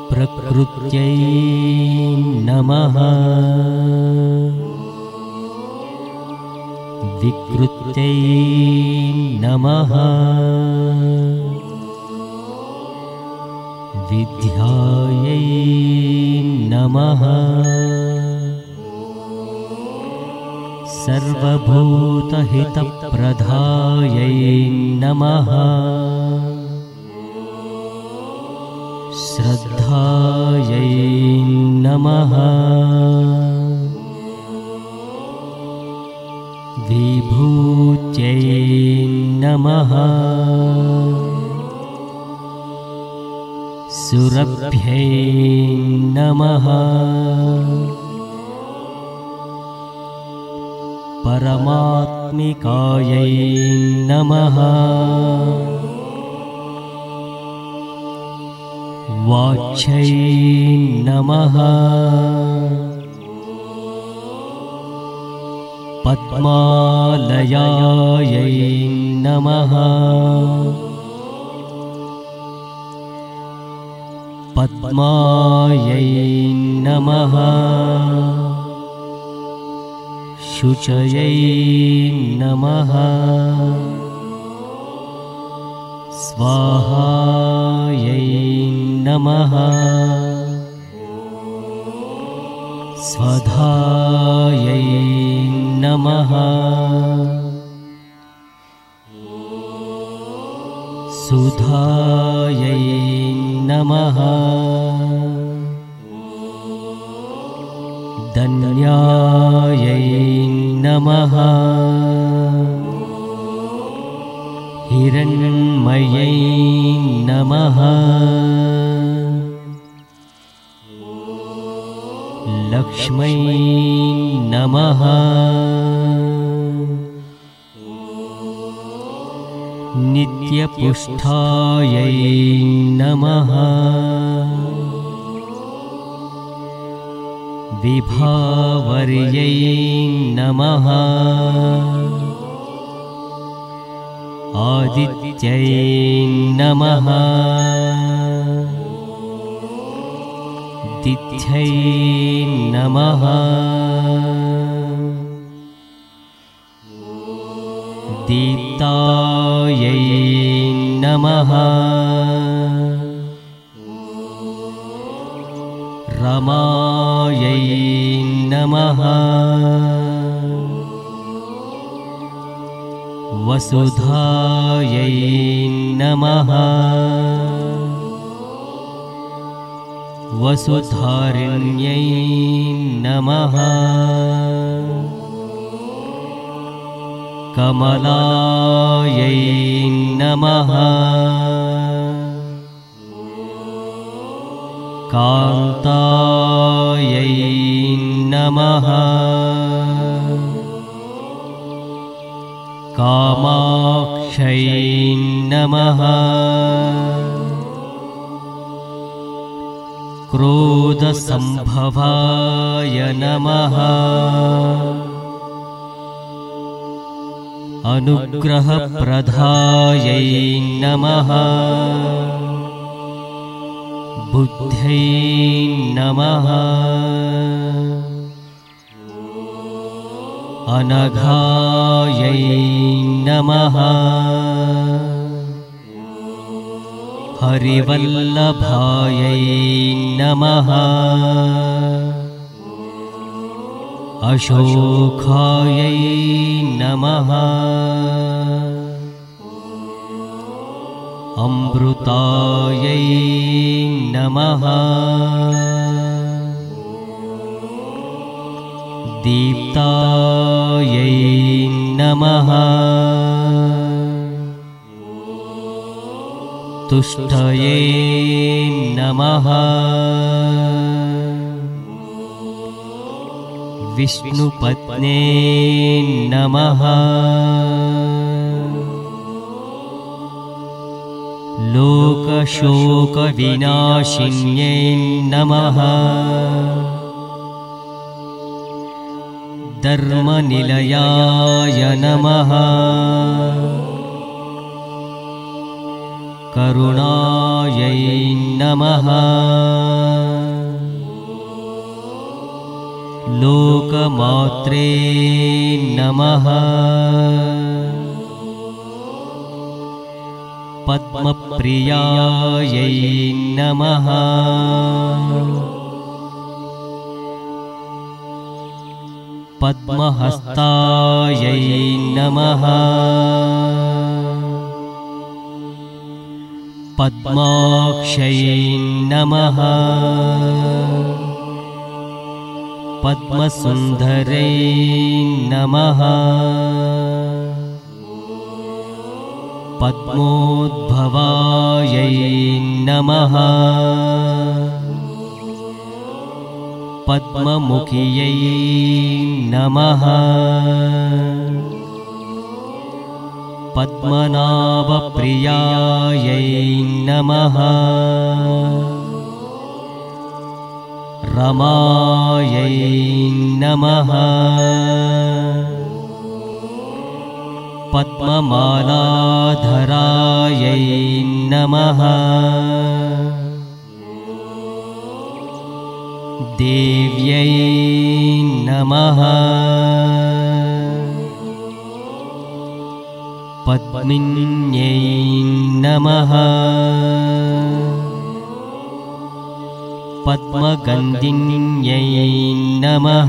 प्रकृत्यै नमः विकृत्यै नमः विद्यायै नमः सर्वभूतहितप्रदायै नमः श्रद्धायै नमः विभूत्यै नमः सुरभ्यै नमः परमात्मिकायै नमः वाच्यै नमः पद्मालयायै नमः पद्मायै नमः शुचयै नमः स्वाहायै नमः स्वधायै नमः सुधायै नमः धन्यायै नमः हिरण्मयै नमः लक्ष्मै नमः नित्यपुष्टायै नमः विभावर्यै नमः आदित्यै नमः तिथ्यै नमः दीप्तायै नमः रमायै नमः वसुधायै नमः वसुधारिण्यै नमः कमलायै नमः कान्तायै नमः कामाक्षै नमः क्रोधसम्भवाय नमः अनुग्रहप्रदायै नमः बुद्ध्यै नमः अनघायै नमः हरिवल्लभायै नमः अशोकायै नमः अमृतायै नमः दीप्तायै नमः तुष्टये नमः विष्णुपत्ने नमः लोकशोकविनाशिन्यै नमः धर्मनिलयाय नमः करुणायै नमः लोकमात्रे नमः। पद्मप्रियायै नमः। पद्महस्तायै नमः। पद्माक्षै नमः। पद्मसुन्दरै नमः। पद्मोद्भवायै नमः। पद्ममुखियै नमः। पद्मनाभप्रियायै नमः। रमायै नमः। पद्ममालाधरायै नमः। देव्यै नमः। पद्मिन्यै नमः। पद्मगन्धिन्यै नमः।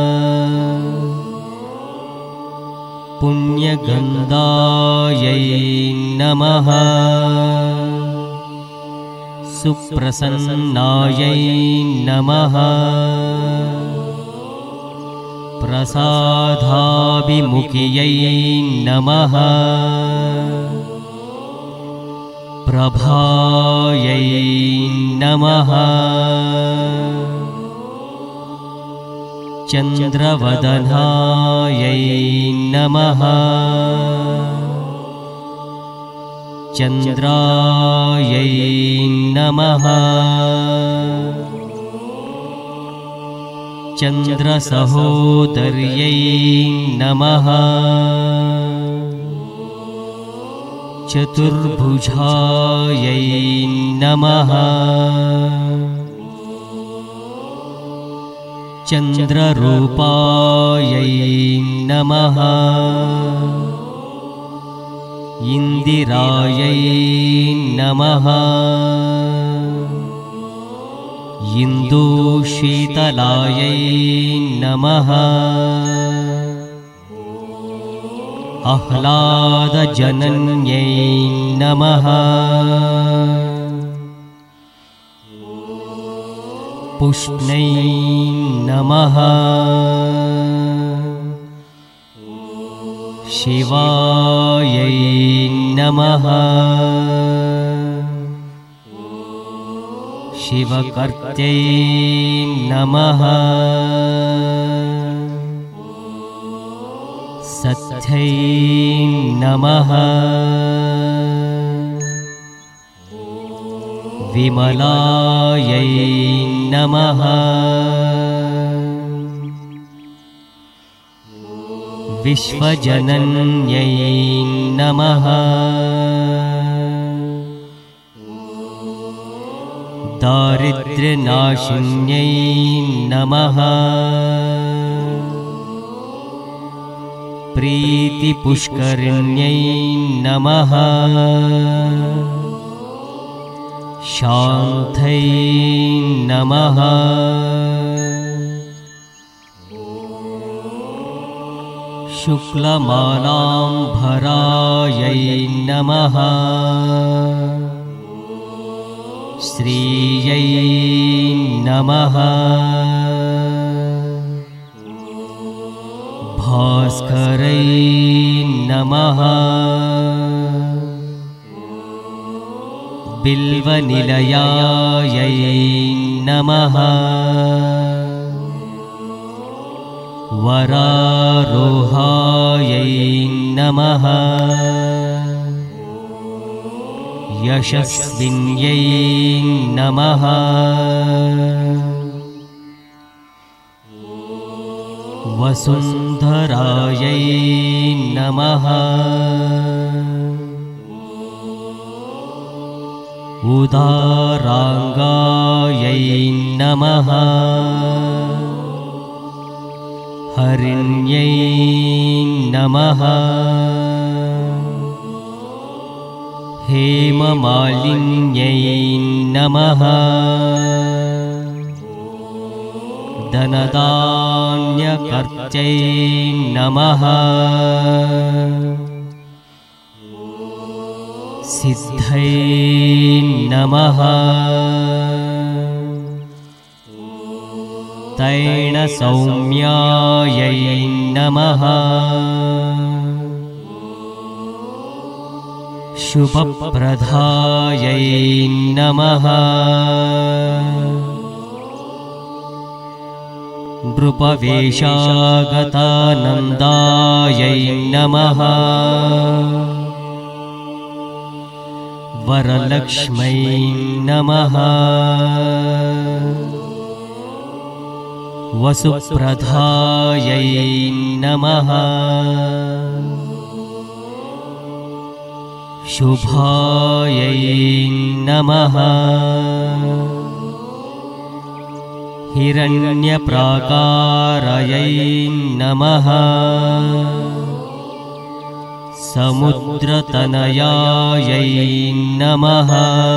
पुण्यगन्धायै नमः। सुप्रसन्नायै नमः। प्रसादाभिमुखियै नमः। प्रभायै नमः। चन्द्रवदनायै नमः। चन्द्रायै नमः। चन्द्रसहोदर्यै नमः। चतुर्भुजायै नमः। चन्द्ररूपायै नमः। इन्दिरायै नमः। इन्दुशीतलायै नमः। आह्लादजनन्यै नमः। पुष्ण्यै नमः। शिवायै नमः। शिवकर्त्यै नमः। सत्यै नमः। विमलायै नमः। विश्वजनन्यै नमः। दारिद्र्यनाशिन्यै नमः। प्रीतिपुष्करिण्यै नमः। शान्त्यै नमः। शुक्लमालाम्भरायै नमः। श्रियै नमः। भास्करै नमः। बिल्वनिलयायै नमः। वरारोहायै नमः। यशस्विन्यै नमः। वसुन्धरायै नमः। उदाराङ्गायै नमः। हरिण्यै नमः हेममालिन्यै नमः धनधान्यकर्त्यै नमः सिद्धै नमः तैणसौम्यायै नमः शुभप्रदायै नमः नृपवेशागतानन्दायै नमः वरलक्ष्मै नमः वसुप्रदायै नमः शुभायै नमः हिरण्यप्राकारायै नमः समुद्रतनयायै नमः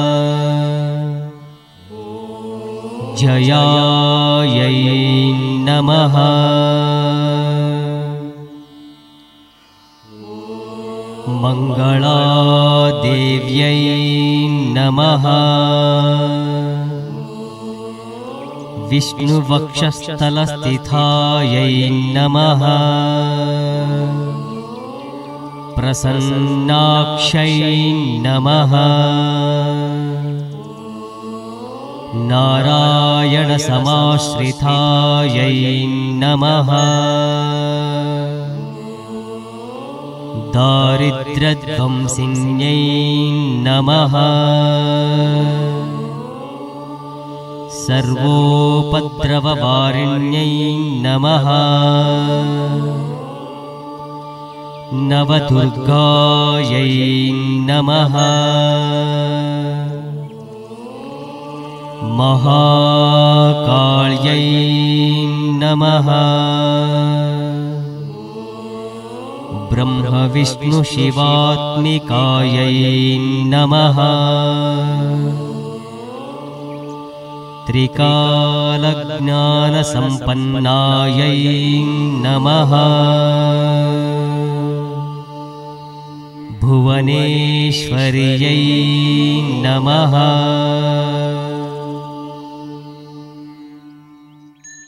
जयायै नमः मङ्गलादेव्यै नमः विष्णुवक्षस्थलस्थितायै नमः प्रसन्नाक्षै नमः नारायणसमाश्रितायै नमः दारिद्र्यध्वंसिन्यै नमः सर्वोपद्रववारिण्यै नमः नवदुर्गायै नमः महाकाल्यै नमः ब्रह्मविष्णुशिवात्मिकायै नमः त्रिकालज्ञानसम्पन्नायै नमः भुवनेश्वर्यै नमः